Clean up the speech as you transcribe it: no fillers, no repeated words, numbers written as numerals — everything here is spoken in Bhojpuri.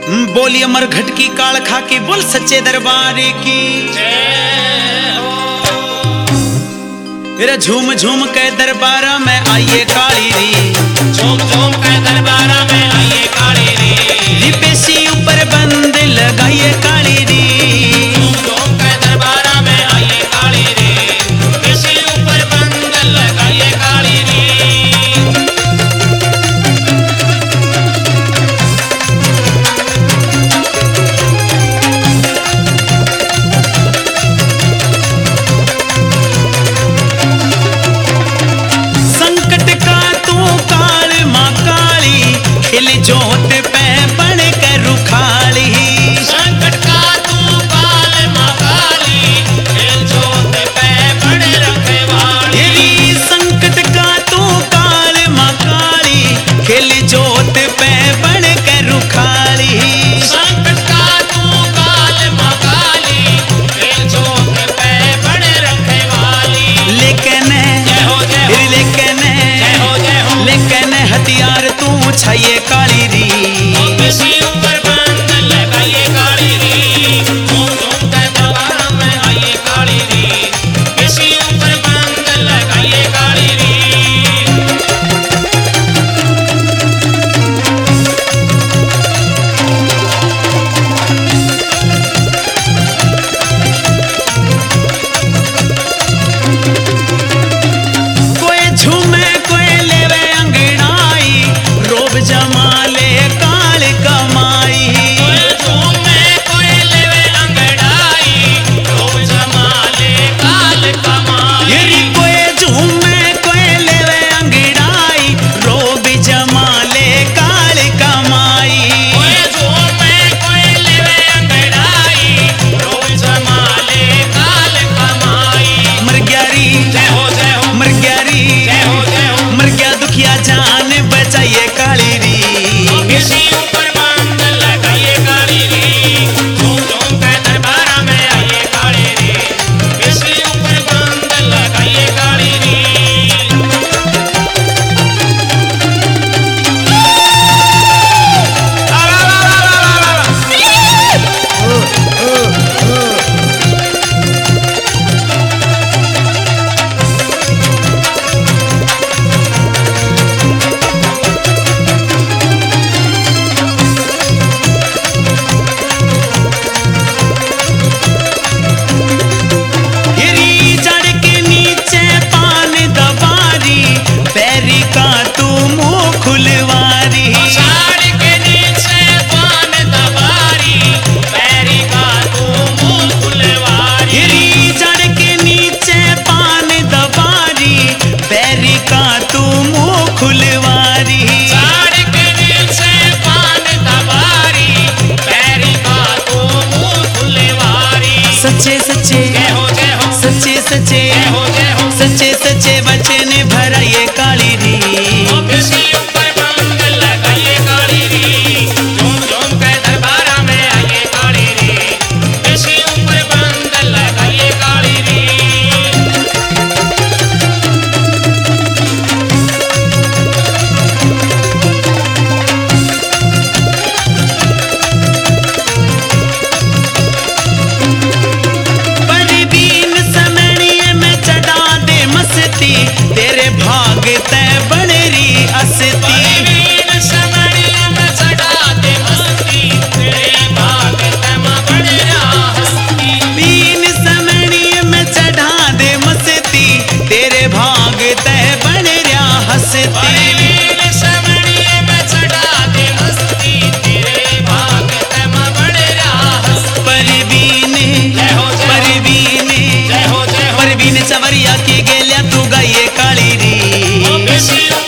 बोली अमर घटकी काल खा के बोल सच्चे दरबार की। तेरा झूम झूम के दरबारा में आइए काली री, झूम झूम के दरबारा में आइए काली री, रिपेशी ऊपर बंद लगाइए काली री। झूम झूम के दरबारा में आइए काली री, रिपेशी ऊपर बंद लगाइए काली री। जोत पे बन कर रुखाली, संकट का तू काल मां काली, जोत पे बन रखवाली। संकट का तू काल मां काली, खिल जोत पे बन कर रुखाली। संकट का तू काल मां काली, जोत पे बन रखवाली। लेकिन लेकिन हथियार तू छाइए काली री, किसी ऊपर बंद लगाइए काली री। झूम झूम के दरबारा में आइए काली री, किसी ऊपर बंद लगाइए काली री। कोई झूमे कोई लेवे अंगड़ाई, रोब जमा ले काल कमाई। कोई झूमे कोई लेवे अंगड़ाई, रोब जमा ले काल कमाई। कोई झूमे कोई लेवे अंगड़ाई, रोब जमा ले काल कमाई। कोई झूमे कोई लेवे अंगड़ाई, रोब जमा ले काल कमाई। मर ग्यारी जय हो जय हो, मर ग्यारी जय हो जय हो। मर गया दुखिया जान बचाइए काली री, किसी ऊपर बंद लगाइए काली री। झूम झूम के दरबारा में आइए काली री, किसी ऊपर बंद लगाइए काली री। गिरी जड़ के नीचे पान दबारी, पैरी का तू मुंह खुलवारी। साड़ के नीचे पान दबारी, पैरी का तू मुंह खुलवारी। गिरी जड़ के नीचे पान दबारी, पैरी का तू मुंह खुलवारी। साड़ के नीचे पान दबारी, पैरी का तू मुंह खुलवारी। सच्चे सच्चे जय हो जय हो, सच्चे सच्चे जय हो जय हो। सच्चे सच्चे वचन भराइए काली री, किसी ऊपर बंद लगाइए काली री। झूम झूम के दरबारा में आइए काली री, किसी ऊपर बंद लगाइए काली री। परवीन समणिए में चढ़ा दे मस्ती, तेरे भाग तय बनरी असती। परवीन समणिए में चढ़ा दे मस्ती, तेरे भाग तम बढ़िया हस्ती। बीन समणिए में चढ़ा दे मस्ती, तेरे भाग तय बन रहा हस्ती। परवीन समणिए में चढ़ा दे मस्ती, तेरे भाग तम बढ़िया हस्ती। परवीन जय हो जय हो, परवीन जय हो जय हो। परवीन चवरिया की गेल्या तू गाइए काली री, किसी